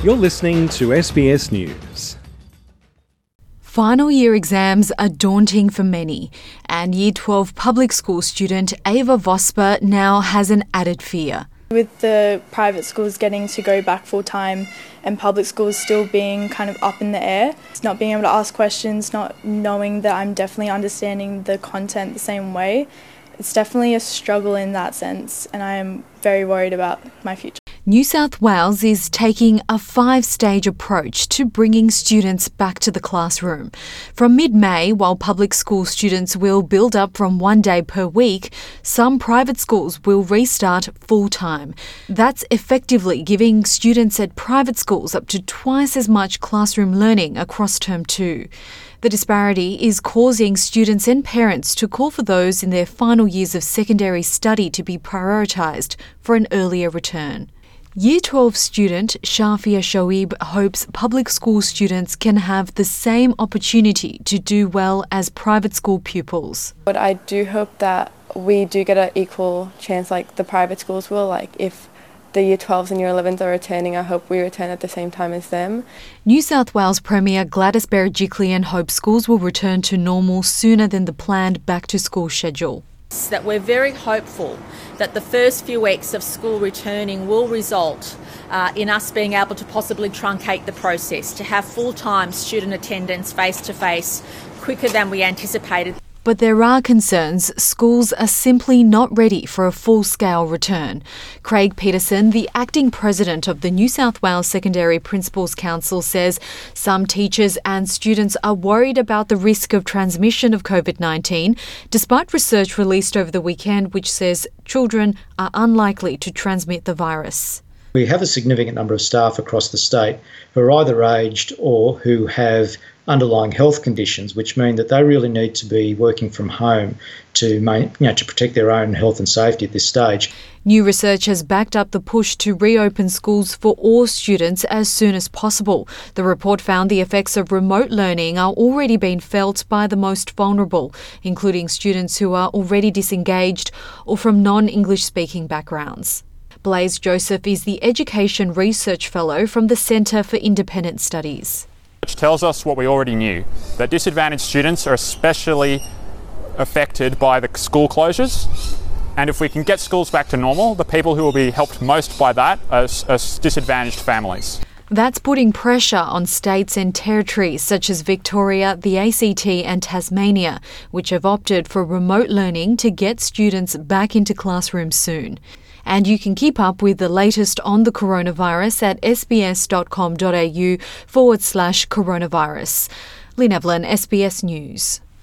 You're listening to SBS News. Final year exams are daunting for many, and Year 12 public school student Ava Vosper now has an added fear. With the private schools getting to go back full time and public schools still being kind of up in the air, not being able to ask questions, not knowing that I'm definitely understanding the content the same way, it's definitely a struggle in that sense, and I am very worried about my future. New South Wales is taking a 5-stage approach to bringing students back to the classroom. From mid-May, while public school students will build up from 1 day per week, some private schools will restart full-time. That's effectively giving students at private schools up to twice as much classroom learning across Term 2. The disparity is causing students and parents to call for those in their final years of secondary study to be prioritised for an earlier return. Year 12 student Shafia Shoaib hopes public school students can have the same opportunity to do well as private school pupils. But I do hope that we do get an equal chance like the private schools will. Like if the Year 12s and Year 11s are returning, I hope we return at the same time as them. New South Wales Premier Gladys Berejiklian hopes schools will return to normal sooner than the planned back-to-school schedule. That we're very hopeful that the first few weeks of school returning will result in us being able to possibly truncate the process, to have full-time student attendance face-to-face quicker than we anticipated. But there are concerns schools are simply not ready for a full-scale return. Craig Peterson, the acting president of the New South Wales Secondary Principals Council, says some teachers and students are worried about the risk of transmission of COVID-19, despite research released over the weekend which says children are unlikely to transmit the virus. We have a significant number of staff across the state who are either aged or who have underlying health conditions, which mean that they really need to be working from home to protect their own health and safety at this stage. New research has backed up the push to reopen schools for all students as soon as possible. The report found the effects of remote learning are already being felt by the most vulnerable, including students who are already disengaged or from non-English speaking backgrounds. Blaise Joseph is the Education Research Fellow from the Centre for Independent Studies. Which tells us what we already knew, that disadvantaged students are especially affected by the school closures. And if we can get schools back to normal, the people who will be helped most by that are disadvantaged families. That's putting pressure on states and territories such as Victoria, the ACT and Tasmania, which have opted for remote learning to get students back into classrooms soon. And you can keep up with the latest on the coronavirus at sbs.com.au/coronavirus. Lynn Evelyn, SBS News.